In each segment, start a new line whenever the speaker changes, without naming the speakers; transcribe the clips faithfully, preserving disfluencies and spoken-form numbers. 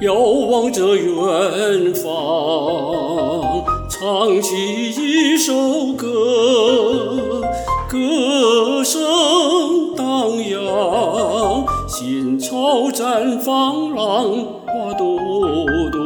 遥望着远方，唱起一首歌，歌声荡漾，心潮绽放，浪花朵朵。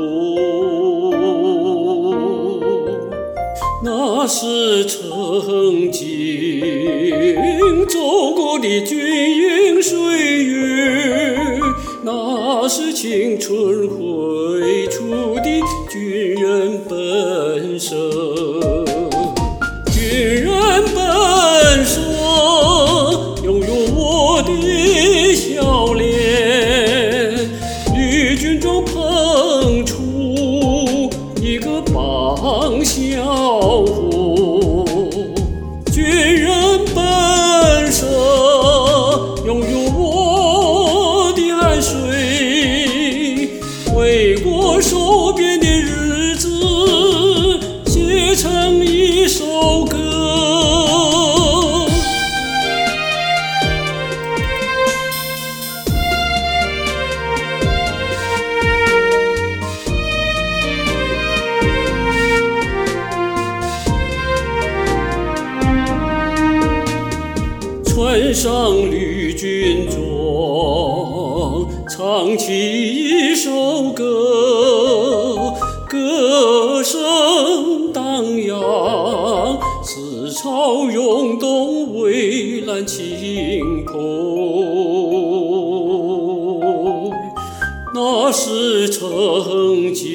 那是曾经走过的军营岁月，那是青春绘出的军人本色。军人本色，拥有我的笑脸，绿军中捧出一个榜小伙。军人本色，拥有我的汗水，为国受鞭的日子写成一首歌。穿上绿军装，唱起一首歌，歌声荡漾，思潮涌动，蔚蓝晴空。那是曾经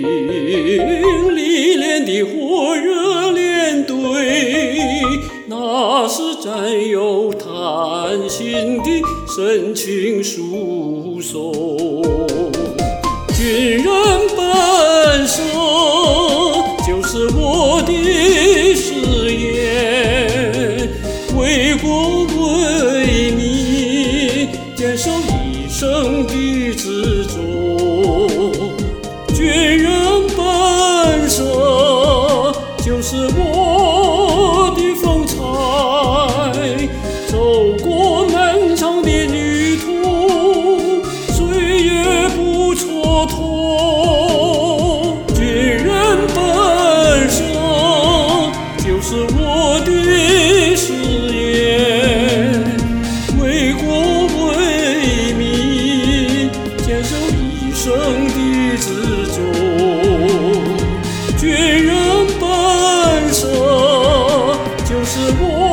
历练的火热连队，那是战友谈心的深情诉说。军人本色，就是我的誓言，为国为民，坚守一生的执着。军人本色，就是我的风采，走过漫长的旅途，岁月不蹉跎。军人本色，就是我的誓言，为国为民，坚守一生的执着。军人本色，就是我